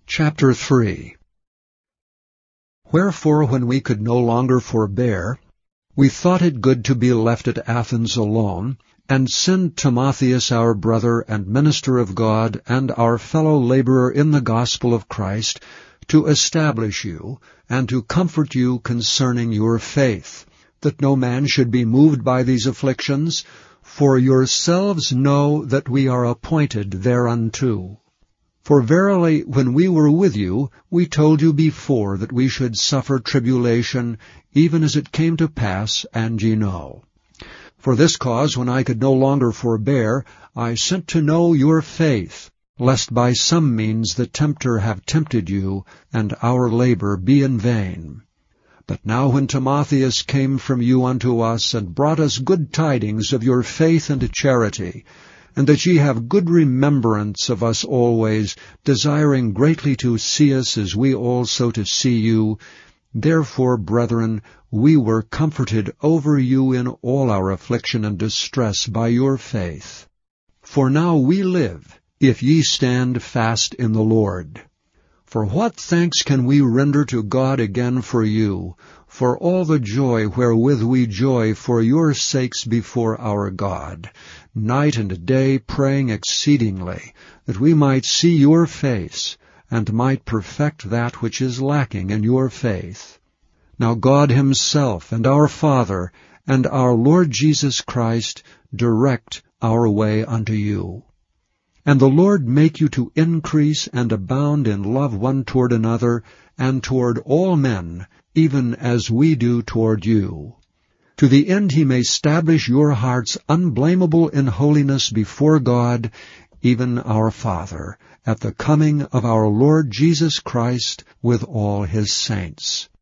Chapter 3. Wherefore, when we could no longer forbear, we thought it good to be left at Athens alone, and send Timotheus our brother and minister of God, and our fellow laborer in the gospel of Christ, to establish you, and to comfort you concerning your faith, that no man should be moved by these afflictions, for yourselves know that we are appointed thereunto. For verily, when we were with you, we told you before that we should suffer tribulation, even as it came to pass, and ye know. For this cause, when I could no longer forbear, I sent to know your faith, lest by some means the tempter have tempted you, and our labor be in vain. But now when Timotheus came from you unto us, and brought us good tidings of your faith and charity, and that ye have good remembrance of us always, desiring greatly to see us as we also to see you, therefore, brethren, we were comforted over you in all our affliction and distress by your faith. For now we live, if ye stand fast in the Lord. For what thanks can we render to God again for you, for all the joy wherewith we joy for your sakes before our God, night and day praying exceedingly, that we might see your face, and might perfect that which is lacking in your faith. Now God himself, and our Father, and our Lord Jesus Christ, direct our way unto you. And the Lord make you to increase and abound in love one toward another, and toward all men, even as we do toward you, to the end he may establish your hearts unblameable in holiness before God, even our Father, at the coming of our Lord Jesus Christ with all his saints.